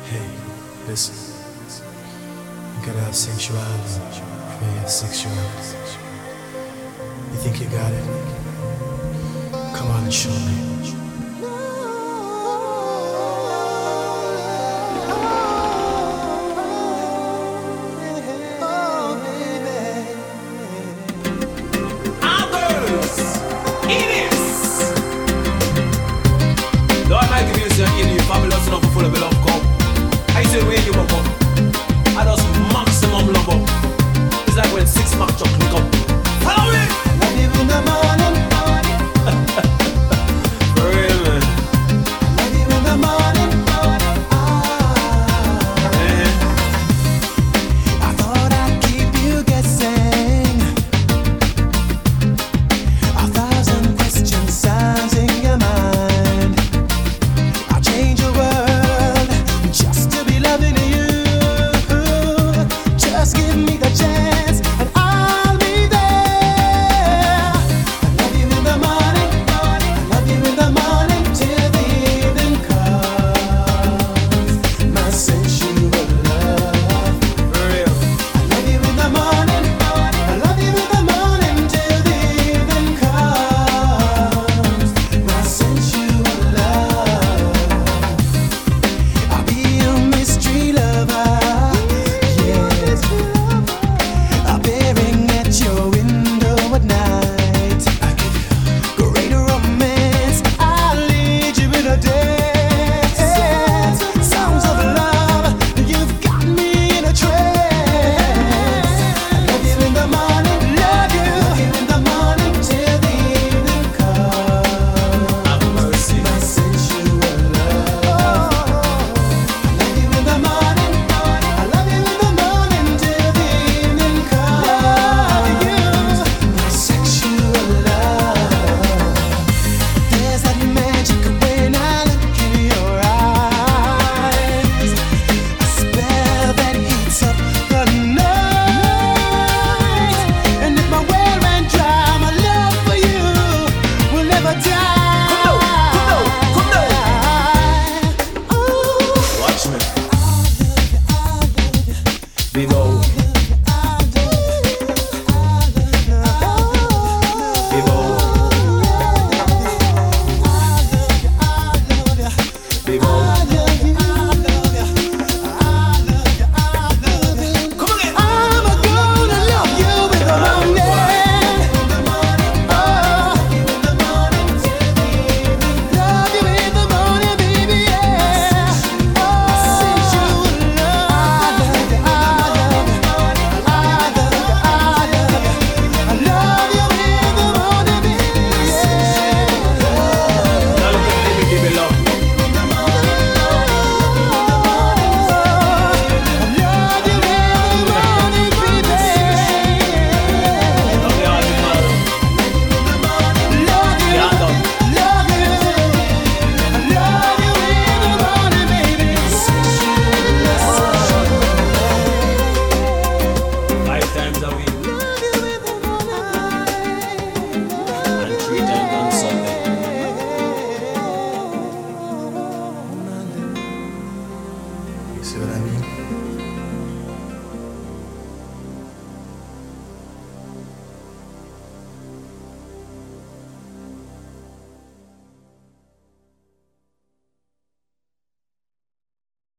Hey, listen. You gotta have sensuality. You gotta have sexuality. You think you got it? Come on and show me. Fabulous enough full of love come. I say where you up. I just maximum love up. It's like when 6 Mac chocolate come. Follow me. Love you in the morning. For real, man. Love you in the morning. I thought I'd keep you guessing. 1,000 questions sounds in your mind. Change your world just to be loving you. Just give me the chance and I'll be there. I love you in the morning. I love you in the morning till the evening comes. My sensual love. For real. I love you in the morning. I love you in the morning till the evening comes. My sensual love. I'll be your mystery lover, yes. Appearing at your window at night. Great romance, I'll lead you in a dance. Sounds of love, you've got me in a trance. I love you in the morning, love you in the morning till the evening comes. Have mercy. My sensual love. I love you in the morning. I love you in the morning till the evening comes. My sexual love. There's that magic when I look in your eyes. A spell that heats up the night. And if my well ran dry, my love for you will never die. Come down. Ooh. Watch me. Vivo. Vivo. Vivo. Come again. I'm gonna love you in the morning. Love you in the morning, baby, yeah. Sensual love. I love you in the morning, baby, yeah. Now look at me, give me love. I love you in the morning, baby. Love the heart, man. Love you. Can't done. Love you, I love you in the morning, baby. 5 times a week and 3 times on Sunday. You see what I mean?